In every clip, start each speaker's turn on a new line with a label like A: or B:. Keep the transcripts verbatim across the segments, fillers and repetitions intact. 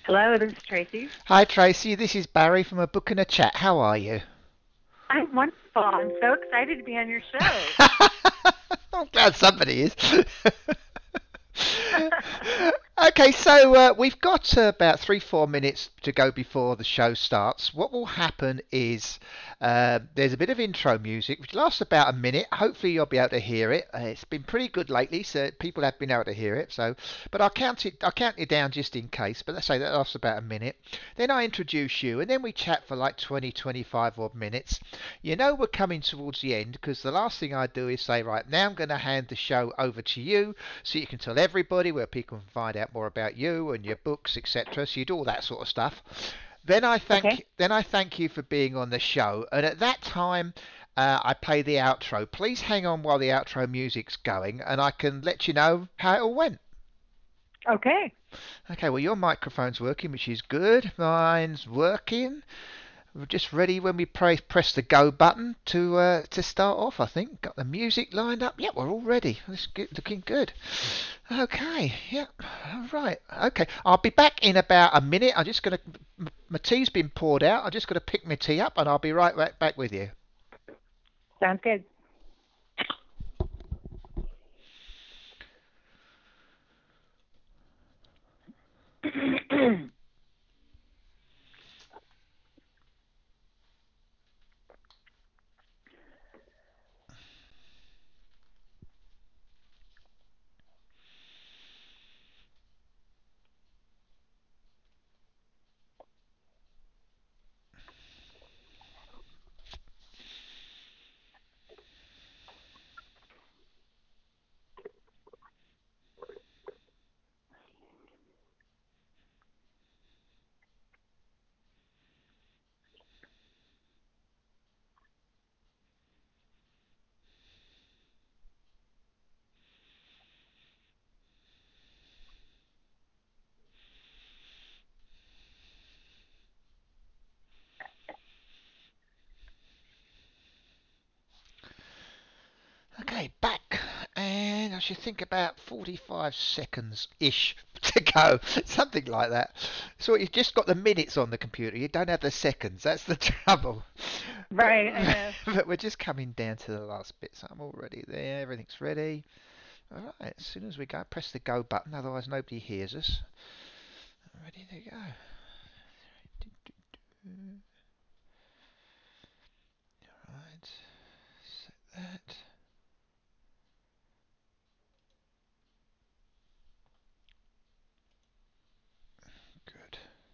A: Hello, this is Tracy.
B: Hi Tracy, this is Barry from A Book and a Chat. How are you?
A: I'm wonderful. I'm so excited to be on your show.
B: I'm glad somebody is. Okay, so uh, we've got uh, about three, four minutes to go before the show starts. What will happen is uh, there's a bit of intro music, which lasts about a minute. Hopefully, you'll be able to hear it. Uh, it's been pretty good lately, so people have been able to hear it. So, but I'll count it. I'll count it down just in case. But let's say that lasts about a minute. Then I introduce you, and then we chat for like twenty, twenty-five odd minutes. You know we're coming towards the end because the last thing I do is say, right, now I'm going to hand the show over to you so you can tell everybody where people can find out more about you and your books, et cetera. So you do all that sort of stuff. Then I
A: Okay.
B: thank then I thank you for being on the show, and at that time. Uh, I play the outro. Please hang on while the outro music's going, and I can let you know how it all went.
A: Okay.
B: Okay, well, your microphone's working, which is good. Mine's working. We're just ready when we press press the go button to uh, to start off. I think got the music lined up. Yeah, we're all ready. It's good, looking good. Okay. Yeah. All right. Okay. I'll be back in about a minute. I'm just gonna. My tea's been poured out. I'm just gonna pick my tea up, and I'll be right back back with you.
A: Sounds good.
B: Okay, back. And I should think about forty-five seconds ish to go. Something like that. So you've just got the minutes on the computer. You don't have the seconds. That's the trouble. But,
A: Right, I know.
B: but we're just coming down to the last bit. So I'm already there. Everything's ready. All right. As soon as we go, press the go button. Otherwise, nobody hears us. Ready to go. Right. Set that. Good.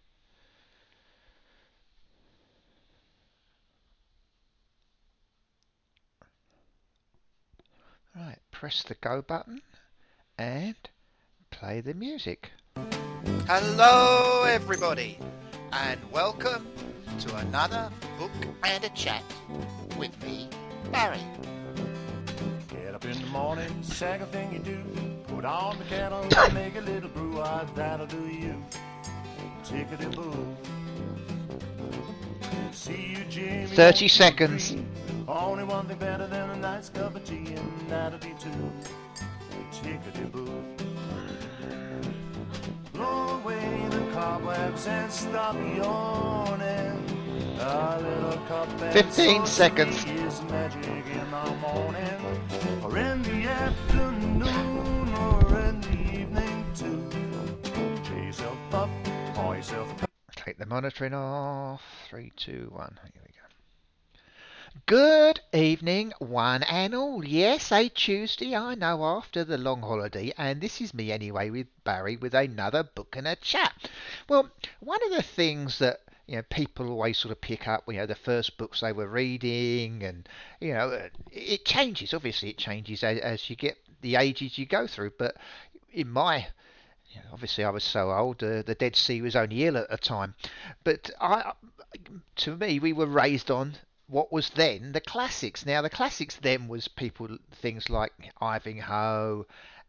B: Right. Press the go button and play the music. Hello, everybody, and welcome to another book and a chat with me, Barry.
C: Get up in the morning, second thing you do, put on the kettle and make a little brew, ah, that'll do you. Tickety boo. See you, Jimmy, one,
B: thirty
C: two,
B: seconds.
C: three. Only one thing better than a nice cup of tea, and that'll be two. Tickety boo. Blow away the cobwebs and stop yawning. A little cup and
B: fifteen
C: sorcery
B: seconds.
C: is magic in the morning, or in the afternoon, or in the evening too. Cheer yourself up, pour yourself a cup.
B: Take the monitoring off. Three, two, one. Here we go. Good evening, one and all. Yes, a Tuesday, I know, after the long holiday, and this is me anyway with Barry with another book and a chat. Well, one of the things that you know people always sort of pick up, you know, the first books they were reading, and you know, uh, it changes. Obviously, it changes as, as you get the ages you go through. But in my yeah, obviously, I was so old. Uh, the Dead Sea was only ill at the time, but I, to me, we were raised on what was then the classics. Now, the classics then was people things like Ivanhoe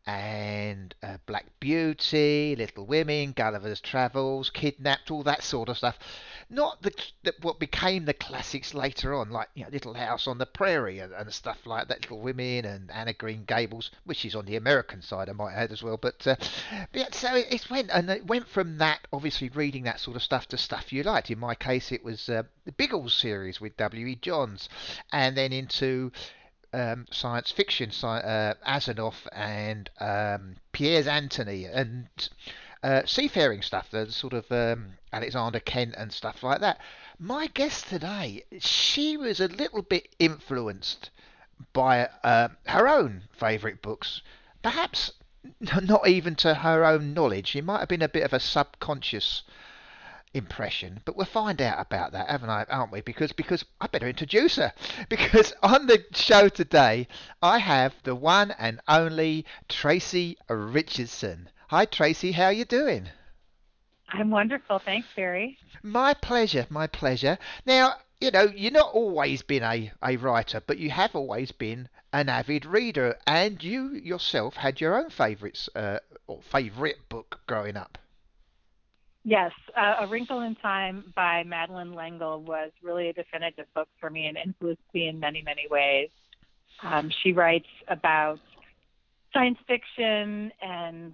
B: and uh, Black Beauty, Little Women, Gulliver's Travels, Kidnapped, all that sort of stuff. Not the, the what became the classics later on, like you know, Little House on the Prairie and, and stuff like that, Little Women and Anna Green Gables, which is on the American side, I might add as well. But, uh, but yeah, so it, it went and it went from that, obviously reading that sort of stuff, to stuff you liked. In my case, it was uh, the Biggles series with W. E. Johns, and then into um, science fiction, sci- uh, Asimov and um, Piers Anthony and uh, seafaring stuff, the sort of um, Alexander Kent and stuff like that. My guest today, she was a little bit influenced by uh, her own favourite books, perhaps not even to her own knowledge. She might have been a bit of a subconscious impression, but we'll find out about that, haven't I, aren't we? Because because I better introduce her. Because on the show today, I have the one and only Tracy Richardson. Hi, Tracy. How are you doing?
A: I'm wonderful. Thanks, Barry.
B: My pleasure. My pleasure. Now, you know, you've not always been a, a writer, but you have always been an avid reader, and you yourself had your own favourites uh, or favourite book growing up.
A: Yes, uh, A Wrinkle in Time by Madeleine L'Engle was really a definitive book for me and influenced me in many, many ways. Um, she writes about science fiction and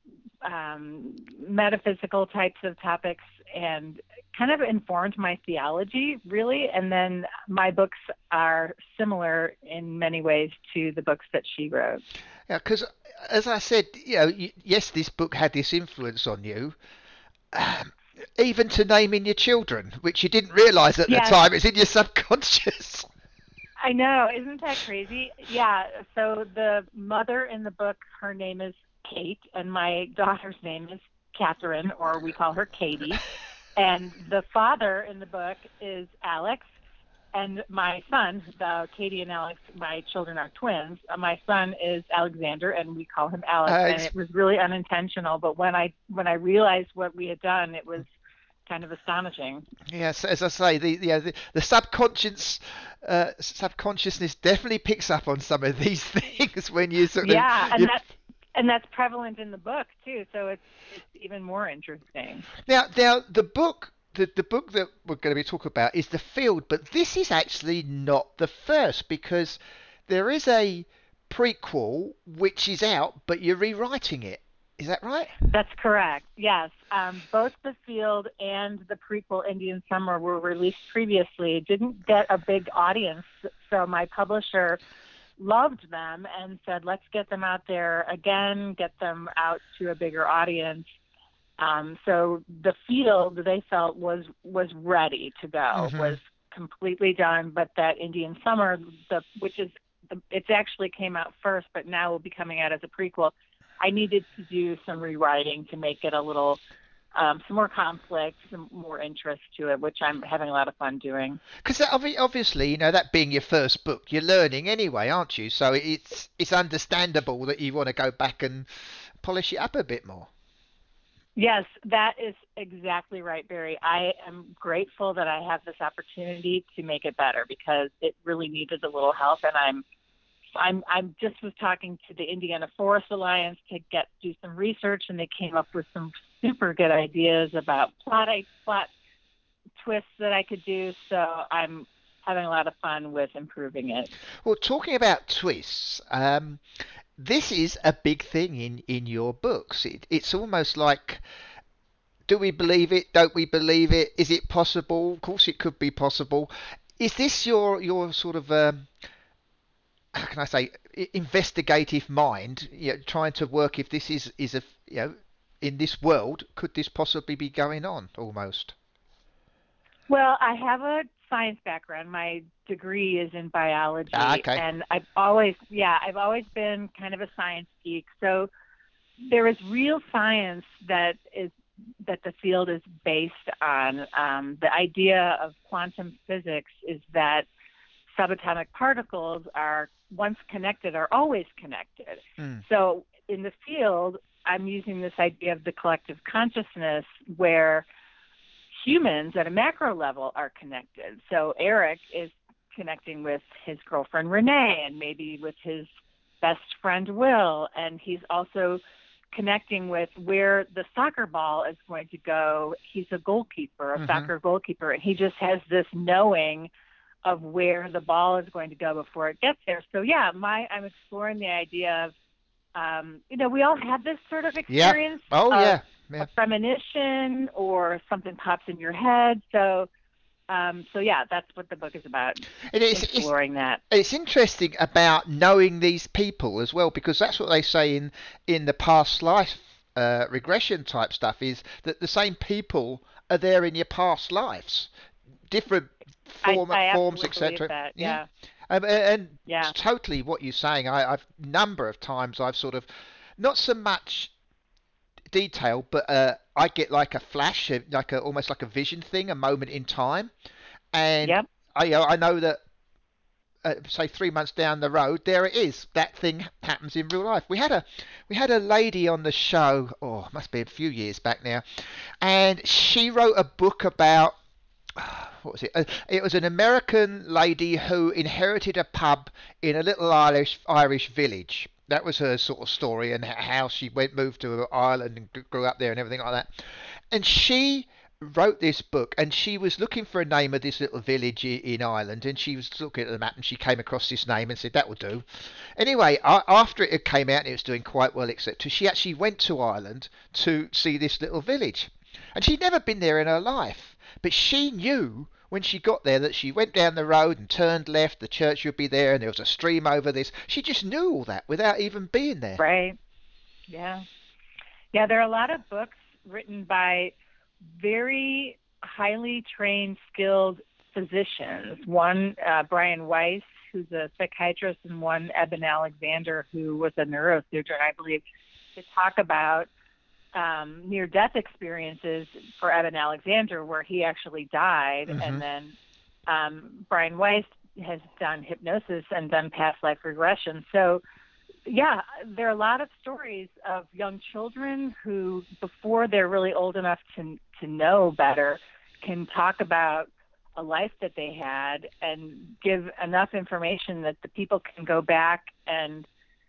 A: um, metaphysical types of topics and kind of informed my theology, really. And then my books are similar in many ways to the books that she wrote.
B: Yeah, because as I said, you know, y- yes, this book had this influence on you, um, even to naming your children, which you didn't realise at the
A: Yes,
B: time. It's in your subconscious.
A: I know. Isn't that crazy? Yeah. So the mother in the book, her name is Kate, and my daughter's name is Catherine, or we call her Katie. And the father in the book is Alex, and my son, the Katie and Alex, my children are twins. Uh, my son is Alexander, and we call him Alex.
B: Uh,
A: And it was really unintentional, but when I when I realized what we had done, it was kind of astonishing.
B: yes, as I say, the the, the, the subconscious uh, subconsciousness definitely picks up on some of these things when you sort of
A: Yeah, and
B: you.
A: that's and that's prevalent in the book too. So it's it's even more interesting.
B: Now, now the book. The, the book that we're going to be talking about is The Field, but this is actually not the first because there is a prequel which is out, but you're rewriting it. Is that right?
A: That's correct. Yes, um, both the field and the prequel Indian Summer were released previously. Didn't get a big audience, so my publisher loved them and said, "Let's get them out there again. Get them out to a bigger audience." Um, so the field they felt was was ready to go,
B: Hmm.
A: was completely done. But that Indian Summer, the which is the, it's actually came out first, but now will be coming out as a prequel. I needed to do some rewriting to make it a little um, some more conflict, some more interest to it, which I'm having a lot of fun doing.
B: Because obviously, you know, that being your first book, you're learning anyway, aren't you? So it's it's understandable that you want to go back and polish it up a bit more.
A: Yes, that is exactly right, Barry. I am grateful that I have this opportunity to make it better because it really needed a little help, and I'm I'm I'm just was talking to the Indiana Forest Alliance to get do some research, and they came up with some super good ideas about plot plot twists that I could do. So I'm having a lot of fun with improving it.
B: Well, talking about twists, um, this is a big thing in in your books. It, it's almost like, do we believe it? Don't we believe it? Is it possible? Of course, it could be possible. Is this your your sort of um, how can I say investigative mind? You know, trying to work if this is is a you know in this world, could this possibly be going on? Almost.
A: Well, I have a science background. My degree is in
B: Ah,
A: biology,
B: okay.
A: and I've always, yeah, I've always been kind of a science geek. So there is real science that is that the field is based on. Um, the idea of quantum physics is that subatomic particles are once connected are always connected.
B: Mm.
A: So in the field, I'm using this idea of the collective consciousness where humans at a macro level are connected. So Eric is connecting with his girlfriend Renee and maybe with his best friend Will, and he's also connecting with where the soccer ball is going to go. He's a goalkeeper, a
B: Mm-hmm.
A: soccer goalkeeper, and he just has this knowing of where the ball is going to go before it gets there. So yeah, my I'm exploring the idea of, um, you know, we all have this sort of
B: Yeah.
A: experience
B: Oh,
A: of
B: yeah. Yeah.
A: a premonition or something pops in your head. So, um, so yeah, that's what the book is about,
B: It is, it's,
A: exploring that.
B: it's interesting about knowing these people as well, because that's what they say in, in the past life uh, regression type stuff, is that the same people are there in your past lives, different
A: I,
B: form,
A: I
B: forms,
A: absolutely believe
B: et cetera.
A: that.
B: Yeah.
A: Yeah.
B: Um, and
A: Yeah.
B: totally what you're saying. I, I've number of times I've sort of not so much detail, but uh, I get like a flash, like a almost like a vision thing, a moment in time, and
A: Yep.
B: I you know, I know that uh, say three months down the road, there it is. That thing happens in real life. We had a we had a lady on the show. Oh, must be a few years back now, and she wrote a book about what was it? Uh, it was an American lady who inherited a pub in a little Irish Irish village. That was her sort of story, and how she went moved to Ireland and grew up there and everything like that. And she wrote this book, and she was looking for a name of this little village in Ireland, and she was looking at the map, and she came across this name and said that will do. Anyway, after it came out and it was doing quite well, et cetera, she actually went to Ireland to see this little village, and she'd never been there in her life, but she knew when she got there that she went down the road and turned left, the church would be there, and there was a stream over this. She just knew all that without even being there.
A: Right. Yeah. Yeah. There are a lot of books written by very highly trained, skilled physicians. One, uh, Brian Weiss, who's a psychiatrist, and one, Eben Alexander, who was a neurosurgeon, I believe, to talk about um, near-death experiences for Eben Alexander, where he actually died.
B: Mm-hmm.
A: And then um, Brian Weiss has done hypnosis and done past life regression. So, yeah, there are a lot of stories of young children who, before they're really old enough to to know better, can talk about a life that they had and give enough information that the people can go back and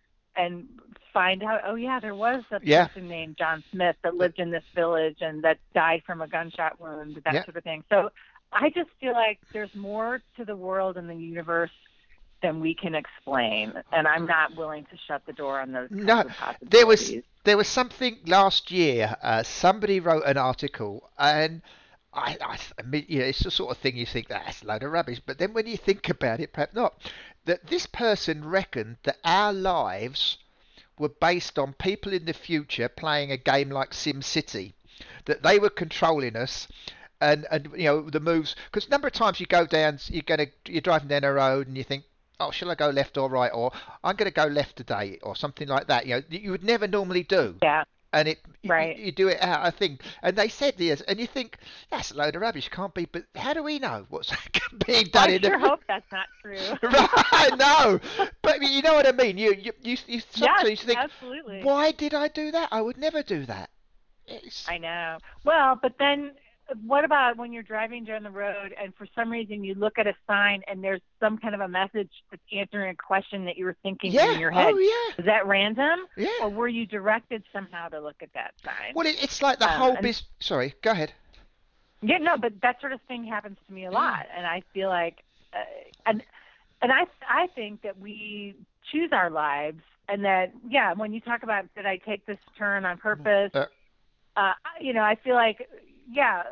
A: and find out, oh yeah, there was a
B: Yeah.
A: person named John Smith that lived in this village and that died from a gunshot wound, that
B: Yeah.
A: sort of thing. So I just feel like there's more to the world and the universe than we can explain, and I'm not willing to shut the door on those kinds
B: No,
A: of
B: there was
A: possibilities.
B: there was something last year. Uh, somebody wrote an article, and I, I, I mean, you know, it's the sort of thing you think that's a load of rubbish, but then when you think about it, perhaps not. That this person reckoned that our lives were based on people in the future playing a game like SimCity, that they were controlling us, and and you know the moves, because a number of times you go down, you're gonna you're driving down a road and you think, oh, shall I go left or right, or I'm going to go left today, or something like that. You know, you would never normally do,
A: Yeah,
B: and it you,
A: right.
B: you do it out, I think. And they said this, and you think that's a load of rubbish, can't be. But how do we know what's being
A: Well,
B: done
A: I
B: in
A: sure
B: the
A: hope that's not true.
B: right? No, but you know what I mean. You you you, you
A: Yes,
B: sometimes think,
A: absolutely.
B: why did I do that? I would never do that. It's
A: I know. Well, but then what about when you're driving down the road and for some reason you look at a sign and there's some kind of a message that's answering a question that you were thinking in
B: yeah.
A: your head?
B: Oh yeah.
A: Is that random,
B: Yeah.
A: or were you directed somehow to look at that sign?
B: Well, it, it's like the
A: Um,
B: whole
A: and
B: business. Sorry, go ahead.
A: yeah, no, but that sort of thing happens to me a
B: Yeah.
A: lot, and I feel like, uh, and and I I think that we choose our lives, and that yeah, when you talk about did I take this turn on purpose,
B: Uh,
A: uh, you know, I feel like yeah,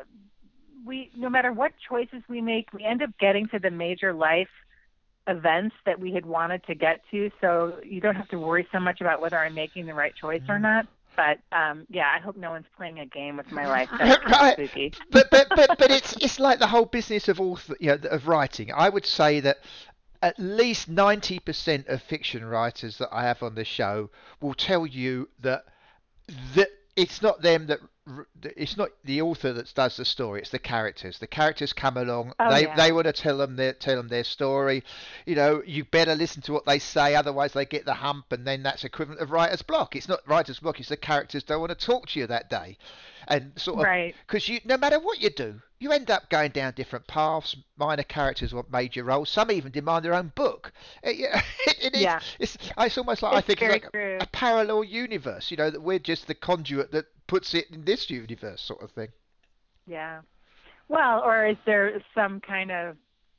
A: we no matter what choices we make, we end up getting to the major life events that we had wanted to get to. So you don't have to worry so much about whether I'm making the right choice or not. But um, yeah, I hope no one's playing a game with my life. That's kind of
B: right,
A: spooky.
B: but but but but it's it's like the whole business of author, you know, of writing. I would say that at least ninety percent of fiction writers that I have on the show will tell you that that it's not them that it's not the author that does the story, it's the characters. The characters come along,
A: Oh
B: they they
A: yeah.
B: want to tell them their tell them their story. You know, you better listen to what they say, otherwise they get the hump, and then that's equivalent of writer's block. It's not writer's block, it's the characters don't want to talk to you that day, and sort of
A: Right.
B: because you, no matter what you do, you end up going down different paths. Minor characters want major roles. Some even demand their own book. It, yeah, it, it,
A: Yeah.
B: it's it's almost like I
A: It's
B: think it's
A: very
B: like
A: true.
B: a parallel universe. You know that we're just the conduit that puts it in this universe, sort of thing.
A: Yeah. Well, or is there some kind of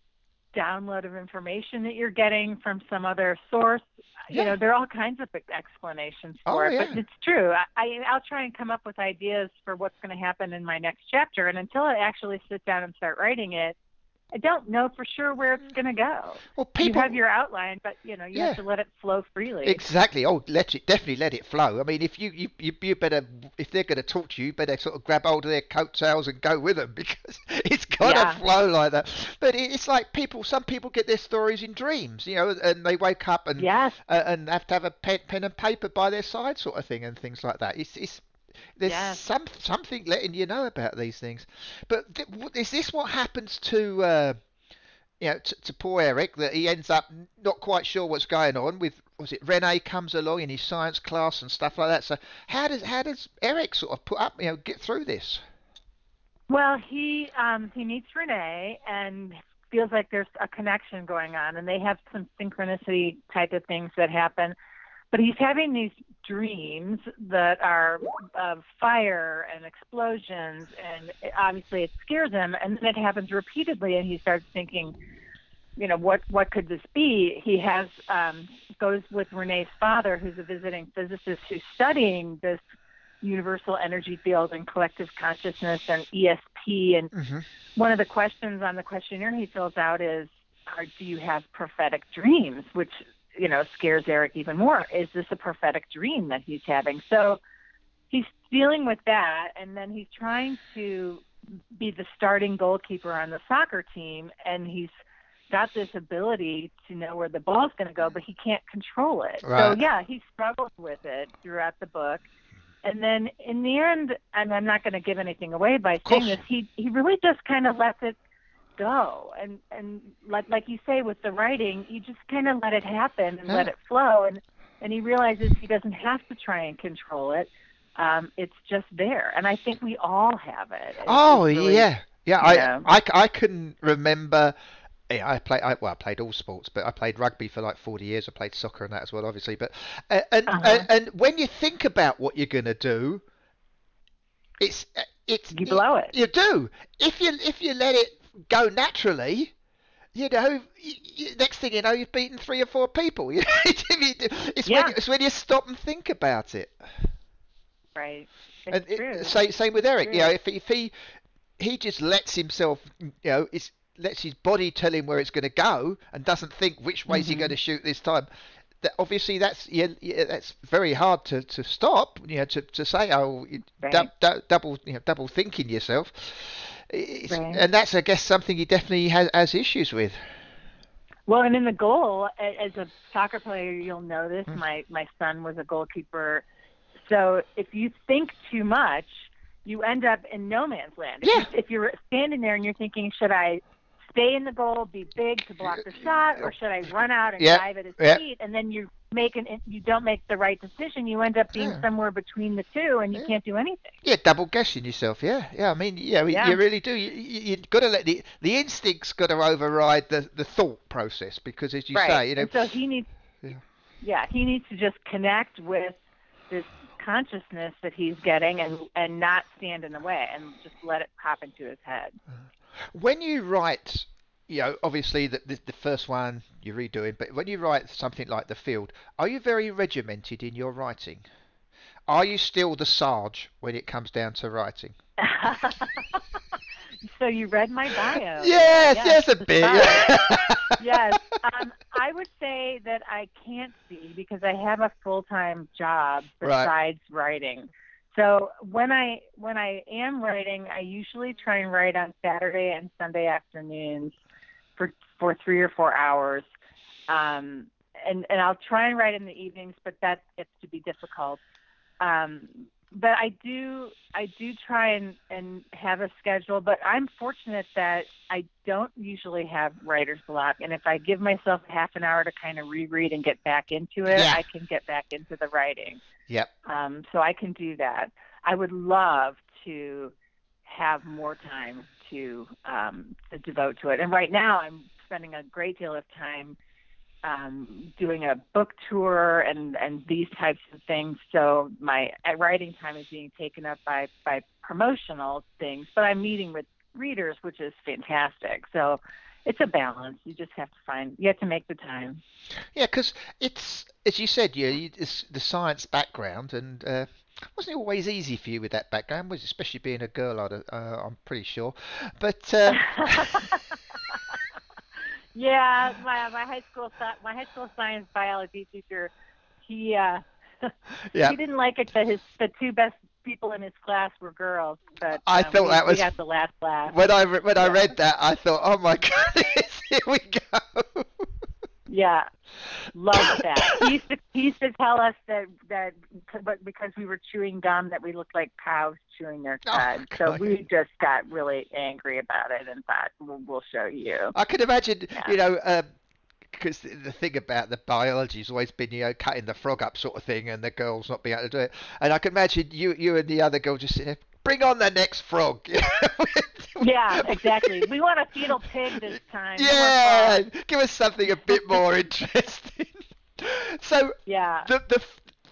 A: download of information that you're getting from some other source? You
B: Yeah.
A: know, there are all kinds of explanations for
B: Oh
A: it, but
B: yeah.
A: it's true. I, I I'll try and come up with ideas for what's going to happen in my next chapter, and until I actually sit down and start writing it, I don't know for sure where it's going to go.
B: Well,
A: You have
B: people.
A: your outline, but you know, you have
B: Yeah.
A: to let it flow freely.
B: Exactly. Oh, let it definitely let it flow. I mean, if you you, you, you better if they're going to talk to you, you better sort of grab hold of their coattails and go with them because it's got to
A: Yeah.
B: flow like that. But it- it's like people. Some people get their stories in dreams, you know, and they wake up and
A: Yes.
B: uh, and have to have a pen, pen and paper by their side, sort of thing, and things like that. It's it's there's
A: Yes.
B: some something letting you know about these things. But th- is this what happens to? Uh, you know, to, to poor Eric, that he ends up not quite sure what's going on with, was it Renee comes along in his science class and stuff like that. So how does how does Eric sort of put up, you know, get through this?
A: Well, he um, he meets Renee and feels like there's a connection going on, and they have some synchronicity type of things that happen. But he's having these dreams that are of fire and explosions, and it, obviously it scares him. And then it happens repeatedly, and he starts thinking, you know, what what could this be? He has um, goes with Renee's father, who's a visiting physicist who's studying this universal energy field and collective consciousness and E S P. And
B: Hmm.
A: one of the questions on the questionnaire he fills out is, are, do you have prophetic dreams? Which, you know, scares Eric even more. Is this a prophetic dream that he's having? So he's dealing with that, and then he's trying to be the starting goalkeeper on the soccer team, and he's got this ability to know where the ball's going to go, but he can't control it. So
B: Right.
A: yeah, he struggles with it throughout the book. And then in the end, and I'm not going to give anything away by
B: Of
A: saying
B: course.
A: this, he he really just kind of lets it go, and and like like you say with the writing, you just kind of let it happen and let
B: Yeah.
A: it flow, and and he realizes he doesn't have to try and control it. Um, it's just there, and I think we all have it. It's,
B: Oh
A: it's really,
B: yeah. Yeah.
A: you
B: I
A: know,
B: I, I can remember. Yeah, I play. I, well, I played all sports, but I played rugby for like forty years. I played soccer and that as well, obviously. But uh, and and,
A: uh-huh.
B: and when you think about what you're gonna do, it's uh, it's
A: You
B: it,
A: blow it.
B: you do. If you if you let it go naturally, you know, y y next thing you know, you've beaten three or four people. You know, it's when
A: Yeah,
B: it's when you stop and think about it.
A: right. It's
B: And it,
A: true.
B: same same with
A: It's
B: Eric. You know,
A: true.
B: if if he he just lets himself, you know, it's lets his body tell him where it's going to go and doesn't think which way's he going
A: Hmm.
B: to shoot this time. That obviously that's yeah, yeah, that's very hard to, to stop. You know, to, to say oh you dou-
A: Right.
B: dou- double you know double thinking yourself. It's,
A: Right.
B: and that's I guess something he definitely has, has issues with.
A: Well, and in the goal, a- as a soccer player, you'll notice
B: Mm.
A: my my son was a goalkeeper. So if you think too much, you end up in no man's land. If
B: Yeah.
A: you if you're standing there and you're thinking, should I stay in the goal, be big to block the shot, or should I run out and
B: Yeah.
A: dive at his
B: Yeah.
A: feet? And then you make an you don't make the right decision. You end up being
B: Yeah.
A: somewhere between the two, and you
B: Yeah.
A: can't do anything.
B: Yeah, double guessing yourself. Yeah, yeah. I mean, yeah,
A: Yeah.
B: you really do. You, you, you've got to let the the instincts got to override the the thought process because, as you
A: Right.
B: say, you know,
A: And so he needs
B: yeah,
A: yeah, he needs to just connect with this consciousness that he's getting and and not stand in the way and just let it pop into his head.
B: when you write, you know, obviously the, the the first one you're redoing, but when you write something like The Field, are you very regimented in your writing? Are you still the Sarge when it comes down to writing?
A: So you read my bio there.
B: Yes,
A: Yes,
B: yes, a
A: the
B: bit.
A: Sarge.
B: Yeah.
A: Yes. Um, I would say that I can't be because I have a full time job
B: Right.
A: besides writing. So when I when I am writing, I usually try and write on Saturday and Sunday afternoons for for three or four hours. Um, and and I'll try and write in the evenings, but that gets to be difficult. Um, but I do I do try and and have a schedule. But I'm fortunate that I don't usually have writer's block, and if I give myself half an hour to kind of reread and get back into it,
B: Yeah.
A: I can get back into the writing.
B: Yep.
A: Um, so I can do that. I would love to have more time to um, to devote to it, and right now I'm spending a great deal of time um, doing a book tour and, and these types of things. So my writing time is being taken up by, by promotional things, but I'm meeting with readers, which is fantastic. So it's a balance. You just have to find, you have to make the time.
B: Yeah, because it's, as you said, you, you it's the science background, and uh, wasn't always easy for you with that background, was it? Especially being a girl, I'd, uh, I'm pretty sure. But uh,
A: yeah, my my high school my high school science biology teacher, he uh,
B: yeah,
A: he didn't like it that his the two best people in his class were girls, but
B: I
A: um,
B: thought
A: we
B: that
A: we
B: was
A: got the last laugh.
B: when I re- when I
A: Yeah,
B: read that, I thought, oh my goodness, here we go.
A: yeah, loved that. He used to he used to tell us that that but because we were chewing gum that we looked like cows chewing their
B: Oh,
A: cud. So
B: God.
A: we just got really angry about it and thought we'll, we'll show you.
B: I can imagine,
A: Yeah.
B: you know, um, because the, the thing about the biology has always been, you know, cutting the frog up sort of thing, and the girls not being able to do it. And I can imagine you, you and the other girl just sitting there, bring on the next frog.
A: Yeah, exactly. We want a fetal pig this time. No more
B: Yeah,
A: frogs.
B: give us something a bit more interesting. So
A: Yeah.
B: the the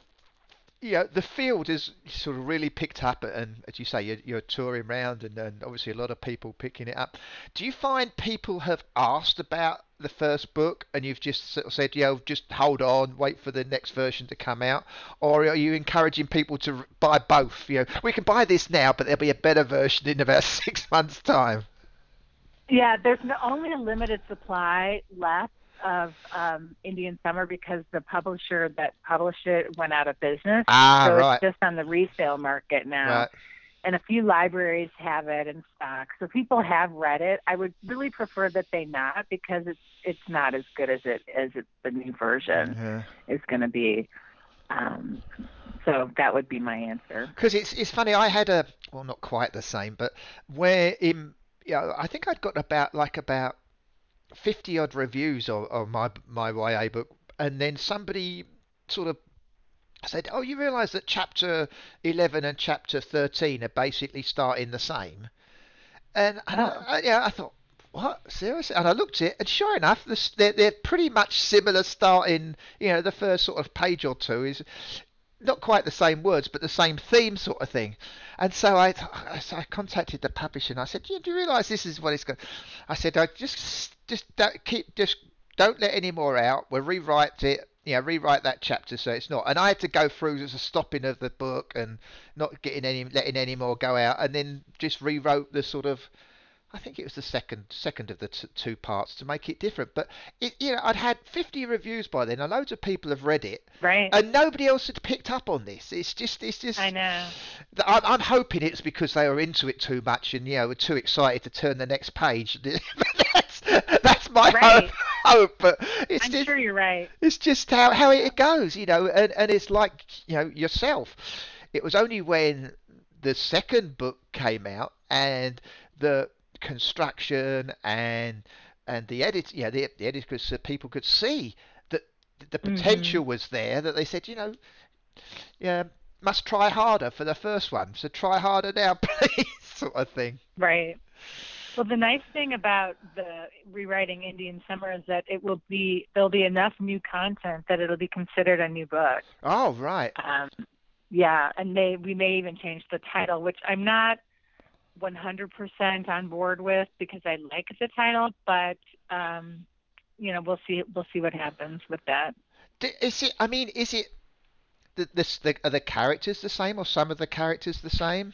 B: you know, the field has sort of really picked up, and as you say, you're, you're touring around, and, and obviously a lot of people picking it up. Do you find people have asked about the first book, and you've just sort of said, you know, just hold on, wait for the next version to come out, or are you encouraging people to buy both? You know, we can buy this now, but there'll be a better version in about six months' time.
A: Yeah, there's no, only a limited supply left of um, Indian Summer because the publisher that published it went out of business.
B: Ah,
A: So it's
B: right,
A: just on the resale market now.
B: right.
A: And a few libraries have it in stock. So people have read it. I would really prefer that they not because it's it's not as good as it as it, the new version
B: Yeah.
A: is going to be. Um, so that would be my answer.
B: Because it's it's funny. I had a well, not quite the same, but where in you know, I think I'd got about like about fifty odd reviews of, of my my Y A book, and then somebody sort of said, "Oh, you realise that chapter eleven and chapter thirteen are basically starting the same?" And and I,
A: Oh,
B: I yeah, I thought, what, seriously? And I looked at it, and sure enough, this, they're they're pretty much similar. Starting, you know, the first sort of page or two is not quite the same words, but the same theme sort of thing. And so I, so I contacted the publisher and I said, "Do you realise this is what it's going?" I said, "I just, just don't keep, just don't let any more out. We'll rewrite it, you know, rewrite that chapter so it's not." And I had to go through the stopping of the book and not getting any, letting any more go out, and then just rewrote the sort of I think it was the second second of the t- two parts to make it different. But it, you know, I'd had fifty reviews by then, and loads of people have read it,
A: right.
B: and nobody else had picked up on this. It's just, it's
A: I
B: just.
A: know.
B: I'm, I'm hoping it's because they were into it too much, and you know, were too excited to turn the next page. that's that's my hope.
A: Right.
B: Hope, but it's
A: I'm
B: just.
A: sure you're right.
B: It's just how, how it goes, you know, and, and it's like, you know, yourself. It was only when the second book came out and the construction and and the edit, yeah, the, the editors, so people could see that the
A: Mhm.
B: potential was there that they said, you know, yeah, must try harder for the first one, so try harder now, please, sort of thing.
A: Right. Well, the nice thing about the rewriting Indian Summer is that it will be there'll be enough new content that it'll be considered a new book.
B: Oh, right.
A: Um, yeah, and they we may even change the title, which I'm not one hundred percent on board with because I like the title, but um, you know, we'll see we'll see what happens with that.
B: D- Is it, I mean, is it, the, the, the, are the characters the same or some of the characters the same?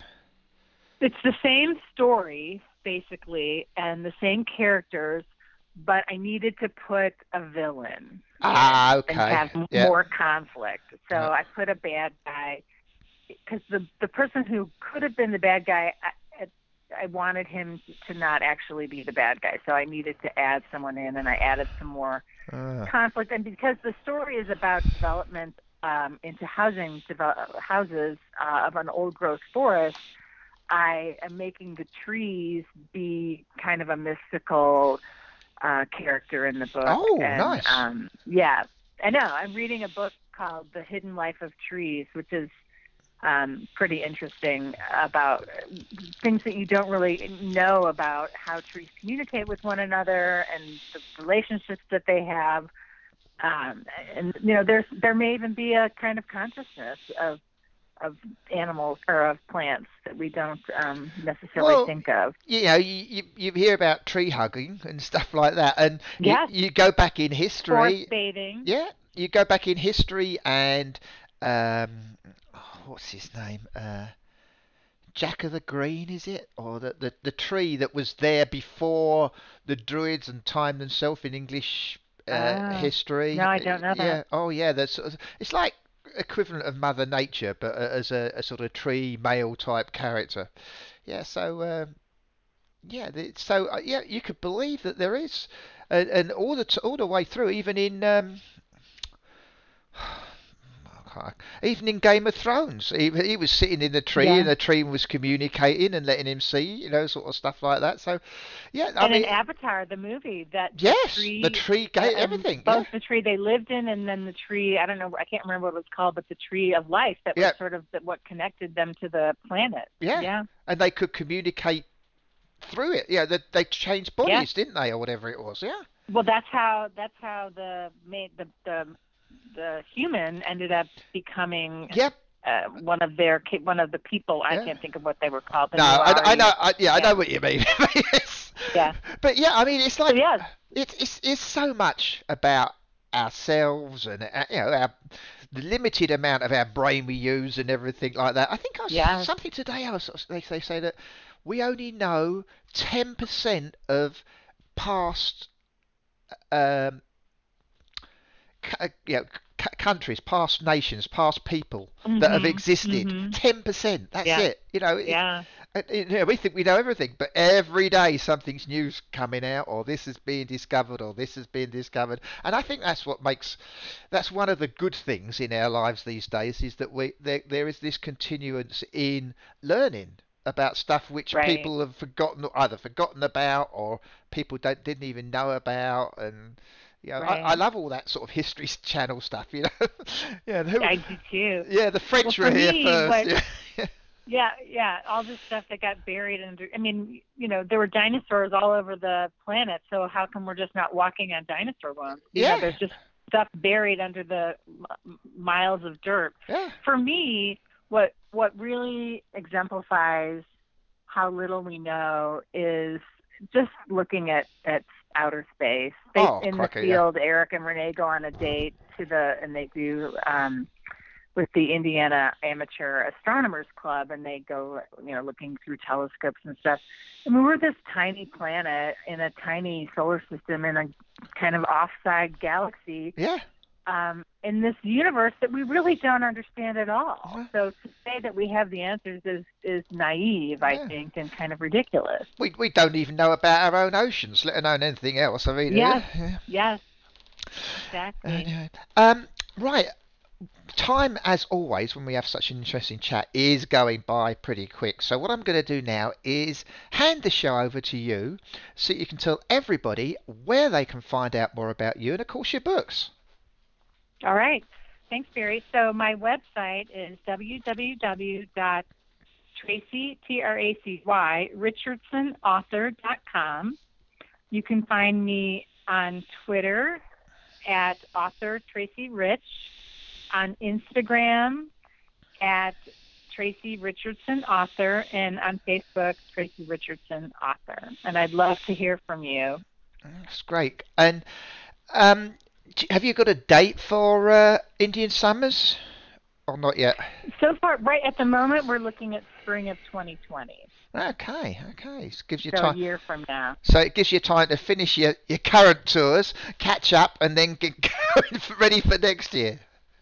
A: It's the same story basically and the same characters, but I needed to put a villain
B: Ah,
A: in and
B: okay.
A: have m-
B: Yeah.
A: more conflict. So
B: Uh,
A: I put a bad guy because the the person who could have been the bad guy, I, I wanted him to not actually be the bad guy. So I needed to add someone in, and I added some more
B: uh,
A: conflict. And because the story is about development um, into housing develop, houses uh, of an old growth forest, I am making the trees be kind of a mystical uh, character in the book.
B: Oh,
A: And
B: nice.
A: um, yeah, I know. I'm reading a book called The Hidden Life of Trees, which is um, pretty interesting about things that you don't really know about how trees communicate with one another and the relationships that they have. Um, and you know, there's there may even be a kind of consciousness of of animals or of plants that we don't um, necessarily
B: Well,
A: think of.
B: you know, you, you, you hear about tree hugging and stuff like that, and you,
A: Yes,
B: you go back in
A: forest
B: history.
A: bathing.
B: Yeah, you go back in history and um, oh, what's his name? Uh, Jack of the Green, is it? Or the, the, the tree that was there before the Druids and time themselves in English uh,
A: Oh, no,
B: history.
A: I
B: Uh,
A: don't know that.
B: Yeah, oh yeah, there's sort of, it's like equivalent of Mother Nature, but uh, as a, a sort of tree male type character. Yeah, so um, yeah, the, so uh, yeah, you could believe that there is, and, and all the t- all the way through, even in um, even in Game of Thrones, he, he was sitting in a tree and
A: Yeah.
B: the tree was communicating and letting him see, you know, sort of stuff like that. So, yeah, I
A: And in
B: mean,
A: Avatar, the movie, that the
B: yes, the
A: tree,
B: tree
A: uh,
B: gave
A: and
B: everything. Yeah,
A: both the tree they lived in and then the tree, I don't know, I can't remember what it was called, but the tree of life that was
B: yeah,
A: sort of the, what connected them to the planet.
B: yeah,
A: Yeah.
B: and they could communicate through it. Yeah, they, they changed
A: Yes.
B: bodies, didn't they, or whatever it was? Yeah,
A: Well, that's how that's how the made the the the human ended up becoming
B: yep,
A: uh, one of their one of the people. I
B: yeah.
A: can't think of what they were called. The
B: No, I, I know,
A: Nuari.
B: I, yeah, I know
A: Yeah.
B: what you mean. Yes.
A: Yeah.
B: But yeah, I mean, it's
A: So
B: like
A: yes.
B: it's it's it's so much about ourselves and uh, you know our the limited amount of our brain we use and everything like that. I think I was
A: Yes.
B: something today. I was they they say that we only know ten percent of past um, c- you know, c- countries, past nations, past people that have
A: Mhm.
B: existed.
A: Mhm.
B: ten percent. That's
A: Yeah.
B: it. You know, it's,
A: Yeah.
B: uh, you know, we think we know everything, but every day something's new's coming out, or this is being discovered, or this is being discovered. And I think that's what makes, that's one of the good things in our lives these days is that we there, there is this continuance in learning about stuff which
A: Right.
B: people have forgotten, either forgotten about, or people don't didn't even know about, and you know, I, I
A: Right.
B: love all that sort of history channel stuff, you know. Yeah, who,
A: I do too.
B: yeah, the
A: Well,
B: French
A: for
B: were here
A: me,
B: first.
A: what
B: Yeah.
A: Yeah, yeah, all this stuff that got buried under. I mean, you know, there were dinosaurs all over the planet, so how come we're just not walking on dinosaur bones? You know,
B: Yeah.
A: there's just stuff buried under the m- miles of dirt.
B: Yeah.
A: For me, what what really exemplifies how little we know is just looking at at outer space. They
B: Oh,
A: in the
B: crikey, yeah.
A: field, Eric and Renee go on a date to the and they do um with the Indiana Amateur Astronomers Club, and they go, you know, looking through telescopes and stuff. I mean, we're this tiny planet in a tiny solar system in a kind of offside galaxy
B: Yeah.
A: um, in this universe that we really don't understand at all.
B: Yeah.
A: So to say that we have the answers is is naive, I
B: Yeah.
A: think, and kind of ridiculous.
B: We we don't even know about our own oceans, let alone anything else. I mean, yeah.
A: Yes,
B: Yeah.
A: yes, exactly.
B: Anyway. Um, right. Time, as always, when we have such an interesting chat, is going by pretty quick. So what I'm going to do now is hand the show over to you so you can tell everybody where they can find out more about you and, of course, your books.
A: All right. Thanks, Barry. So my website is w w w dot tracy, T R A C Y, richardson author dot com. You can find me on Twitter at author Tracy Rich, on Instagram at Tracy Richardson Author, and on Facebook, Tracy Richardson Author. And I'd love to hear from you.
B: That's great. And um, d- have you got a date for uh, Indian Summers or not yet?
A: So far, right at the moment, we're looking at spring of twenty twenty.
B: Okay, okay. It gives you
A: So a
B: time.
A: year from now.
B: So it gives you time to finish your, your current tours, catch up, and then get going for, ready for next year.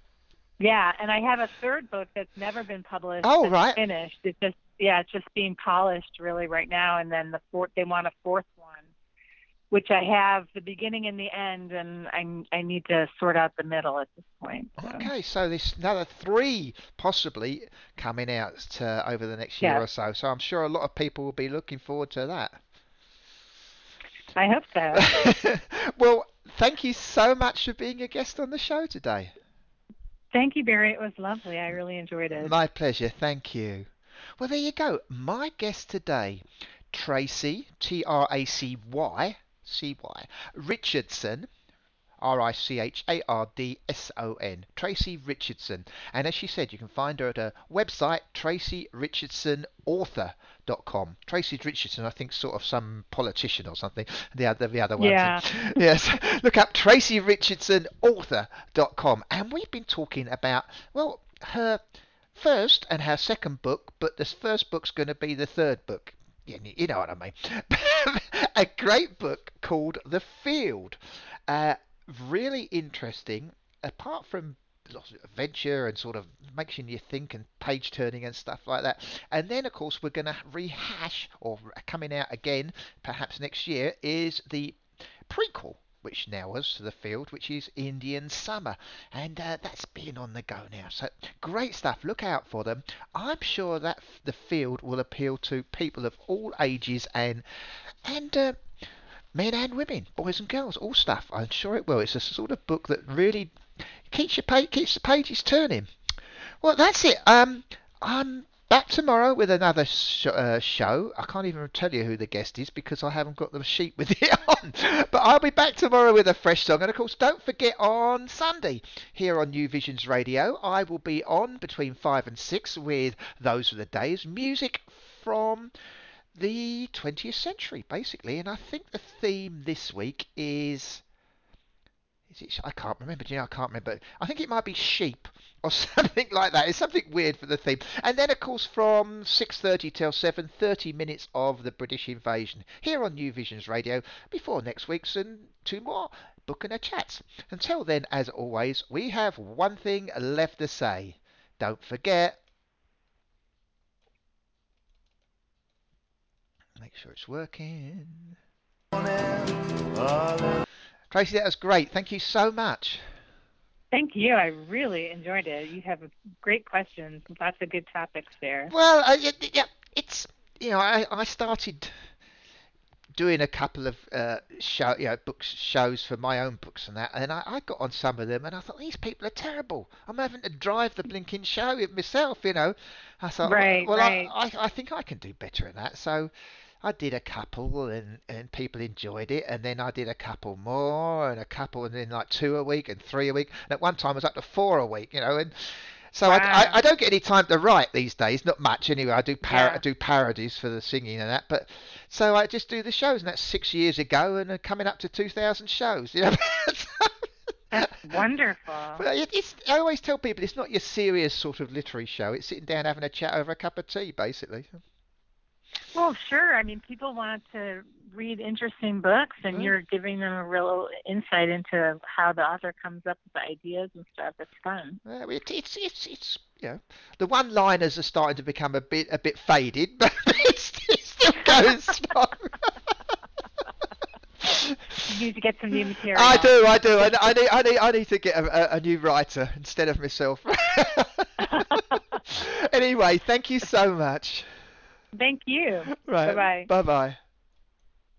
A: Yeah, and I have a third book that's never been published
B: Oh,
A: that's
B: right.
A: finished. It's just yeah, it's just being polished really right now. And then the fourth, they want a fourth one which I have the beginning and the end, and I I need to sort out the middle at this point. So
B: Okay, so there's another three possibly coming out uh, over the next year
A: yes,
B: or so. So I'm sure a lot of people will be looking forward to that.
A: I hope so.
B: Well, thank you so much for being a guest on the show today.
A: Thank you, Barry. It was lovely. I really enjoyed it.
B: My pleasure, thank you. Well, there you go. My guest today, Tracy, T R A C Y, C Y, Richardson, R I C H A R D S O N, Tracy Richardson. And as she said, you can find her at her website, tracy richardson author dot com. Tracy Richardson, I think, sort of some politician or something. The other, the other ones.
A: Yeah.
B: Yes, look up tracy richardson author dot com. And we've been talking about, well, her first and her second book, but this first book's going to be the third book. You you know what I mean. A great book called The Field. Uh, Really interesting, apart from lots of adventure and sort of making you think and page turning and stuff like that. And then, of course, we're going to rehash, or coming out again, perhaps next year, is the prequel, which now is to The Field, which is Indian Summer. And uh, that's been on the go now. So great stuff. Look out for them. I'm sure that The Field will appeal to people of all ages and and uh, men and women, boys and girls, all stuff. I'm sure it will. It's a sort of book that really keeps your pa- keeps the pages turning. Well, that's it. Um, I'm back tomorrow with another sh- uh, show. I can't even tell you who the guest is because I haven't got the sheet with it on. But I'll be back tomorrow with a fresh song. And of course, don't forget on Sunday here on New Visions Radio, I will be on between five and six with Those Were the Days music from the twentieth century, basically. And I think the theme this week is. Is it, I can't remember. Do you know, I can't remember. I think it might be sheep or something like that. It's something weird for the theme. And then, of course, from six thirty till seven, thirty minutes of the British invasion here on New Visions Radio before next week's and two more book and a chats. Until then, as always, we have one thing left to say. Don't forget. Make sure it's working. Tracy, that was great. Thank you so much.
A: Thank you. I really enjoyed it. You have great questions, lots of good topics there.
B: Well, uh, yeah, yeah, it's you know, I, I started doing a couple of uh, show, you know, books shows for my own books and that, and I, I got on some of them, and I thought these people are terrible. I'm having to drive the blinking show it myself, you know. I thought, well,
A: Right,
B: well I,
A: right.
B: I, I think I can do better than that. So I did a couple, and and people enjoyed it, and then I did a couple more, and a couple, and then like two a week, and three a week, and at one time I was up to four a week, you know, and so I, I,
A: Wow.
B: I don't get any time to write these days, not much anyway. I do par- I
A: Yeah.
B: do parodies for the singing and that, but so I just do the shows, and that's six years ago, and uh, coming up to two thousand shows. You know,
A: That's wonderful.
B: but it, it's I always tell people it's not your serious sort of literary show. It's sitting down having a chat over a cup of tea, basically.
A: Well, sure. I mean, people want to read interesting books, and
B: Well,
A: you're giving them a real insight into how the author comes up with the ideas and stuff. It's fun.
B: well, it, it's it's it's you know the one-liners are starting to become a bit a bit faded, but it still it still going strong.
A: You need to get some new
B: I
A: material.
B: do, I do. I, I need, I need, I need to get a, a, a new writer instead of myself. Anyway, thank you so much.
A: Thank you. Bye
B: Right,
A: bye.
B: bye bye.